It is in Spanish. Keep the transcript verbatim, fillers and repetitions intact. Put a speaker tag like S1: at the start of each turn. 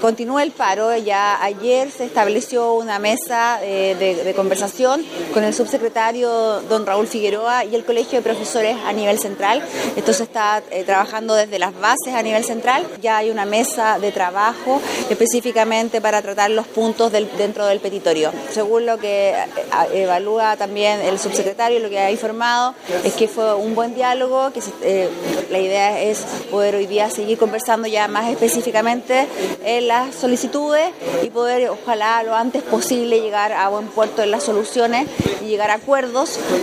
S1: continúa el paro. Ya ayer se estableció una mesa eh, de, de conversación con el subsecretario don Raúl Figueroa y el Colegio de Profesores a nivel central. Esto se está eh, trabajando desde las bases a nivel central. Ya hay una mesa de trabajo específicamente para tratar los puntos del, dentro del petitorio. Según lo que evalúa también el subsecretario, lo que ha informado es que fue un buen diálogo, que eh, la idea es poder hoy día seguir conversando ya más específicamente en las solicitudes y poder, ojalá lo antes posible, llegar a buen puerto en las soluciones y llegar a acuerdos